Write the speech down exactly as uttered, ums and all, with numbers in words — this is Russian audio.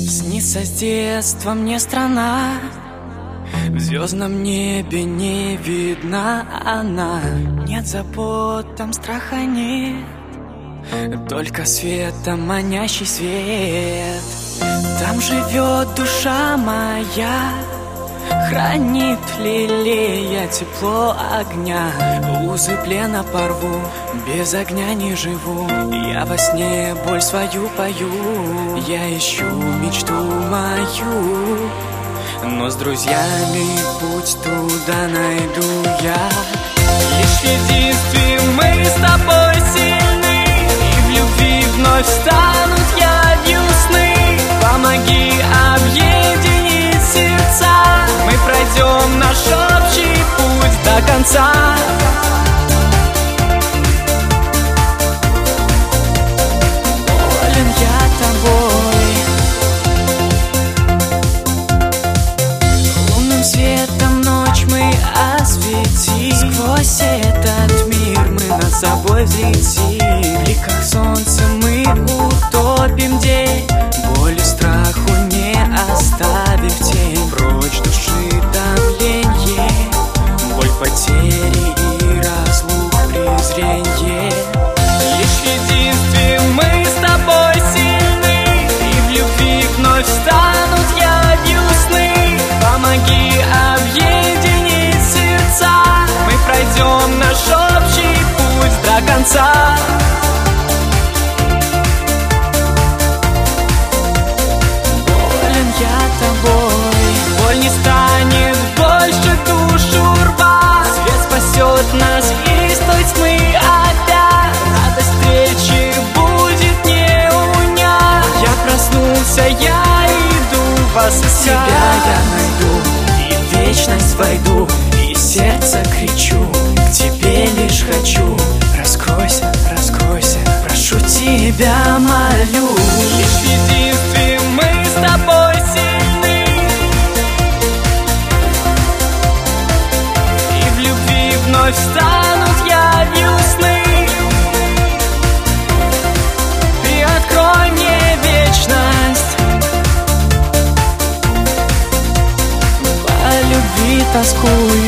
Снится с детства мне страна, в звездном небе не видна она. Нет забот, там страха нет, только светом манящий свет. Там живет душа моя, хранит, лелея тепло огня. Узы плена порву, без огня не живу. Я во сне боль свою пою, я ищу мечту мою, но с друзьями путь туда найду я. Лишь в единстве мы с тобой сильны, и в любви вновь станут явью сны. Помоги объединить сердца, мы пройдем наш общий путь до конца. Болен я тобой, лунным светом ночь мы осветим. Сквозь этот мир мы над собой взлетим. В бликах солнца мы утопим день, боли страху не оставив тень. Прочь души давленье, боль потери и разлук презренье. Лишь в единстве мы с тобой сильны, и в любви вновь станут явью сны. Помоги объединить сердца, мы пройдем наш общий путь до конца. Боль не станет больше душу рвать, свет спасет нас из той тьмы опять. Радость встречи будет не унять. Я проснулся, я иду вас искать. Тебя я найду и в вечность войду, и сердце кричу, к тебе лишь хочу. Раскройся, раскройся, прошу тебя, молю. Лишь в единстве мы с тобой сильны, и в любви вновь станут явью сны. Ты открой мне вечность, по любви тоскую.